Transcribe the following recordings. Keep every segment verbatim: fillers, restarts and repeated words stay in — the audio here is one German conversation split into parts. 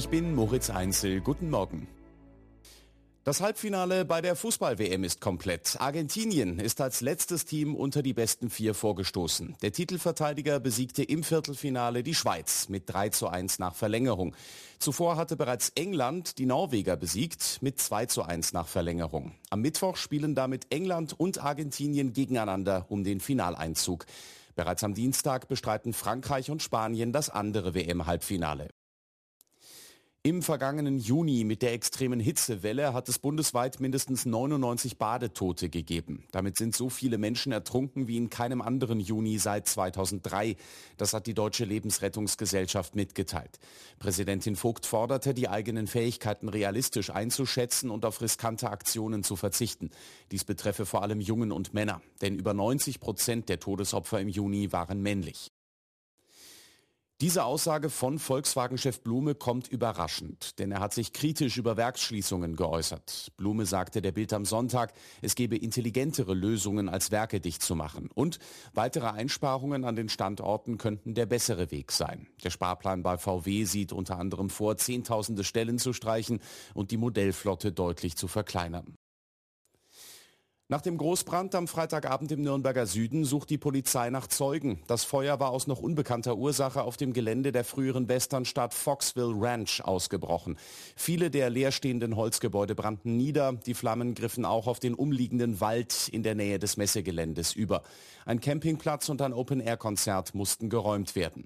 Ich bin Moritz Einzel. Guten Morgen. Das Halbfinale bei der Fußball-W M ist komplett. Argentinien ist als letztes Team unter die besten vier vorgestoßen. Der Titelverteidiger besiegte im Viertelfinale die Schweiz mit drei zu eins nach Verlängerung. Zuvor hatte bereits England die Norweger besiegt mit zwei zu eins nach Verlängerung. Am Mittwoch spielen damit England und Argentinien gegeneinander um den Finaleinzug. Bereits am Dienstag bestreiten Frankreich und Spanien das andere W M-Halbfinale. Im vergangenen Juni mit der extremen Hitzewelle hat es bundesweit mindestens neunundneunzig Badetote gegeben. Damit sind so viele Menschen ertrunken wie in keinem anderen Juni seit zweitausenddrei. Das hat die Deutsche Lebensrettungsgesellschaft mitgeteilt. Präsidentin Vogt forderte, die eigenen Fähigkeiten realistisch einzuschätzen und auf riskante Aktionen zu verzichten. Dies betreffe vor allem Jungen und Männer, denn über neunzig Prozent der Todesopfer im Juni waren männlich. Diese Aussage von Volkswagen-Chef Blume kommt überraschend, denn er hat sich kritisch über Werksschließungen geäußert. Blume sagte der Bild am Sonntag, es gebe intelligentere Lösungen als Werke dicht zu machen. Und weitere Einsparungen an den Standorten könnten der bessere Weg sein. Der Sparplan bei V W sieht unter anderem vor, zehntausende Stellen zu streichen und die Modellflotte deutlich zu verkleinern. Nach dem Großbrand am Freitagabend im Nürnberger Süden sucht die Polizei nach Zeugen. Das Feuer war aus noch unbekannter Ursache auf dem Gelände der früheren Westernstadt Foxville Ranch ausgebrochen. Viele der leerstehenden Holzgebäude brannten nieder. Die Flammen griffen auch auf den umliegenden Wald in der Nähe des Messegeländes über. Ein Campingplatz und ein Open-Air-Konzert mussten geräumt werden.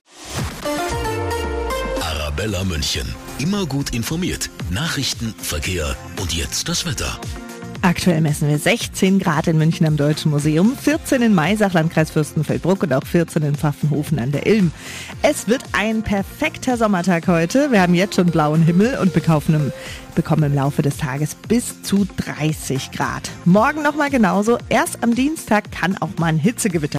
Arabella München. Immer gut informiert. Nachrichten, Verkehr und jetzt das Wetter. Aktuell messen wir sechzehn Grad in München am Deutschen Museum, vierzehn in Maisach, Landkreis Fürstenfeldbruck und auch vierzehn in Pfaffenhofen an der Ilm. Es wird ein perfekter Sommertag heute. Wir haben jetzt schon blauen Himmel und bekommen im, bekommen im Laufe des Tages bis zu dreißig Grad. Morgen nochmal genauso. Erst am Dienstag kann auch mal ein Hitzegewitter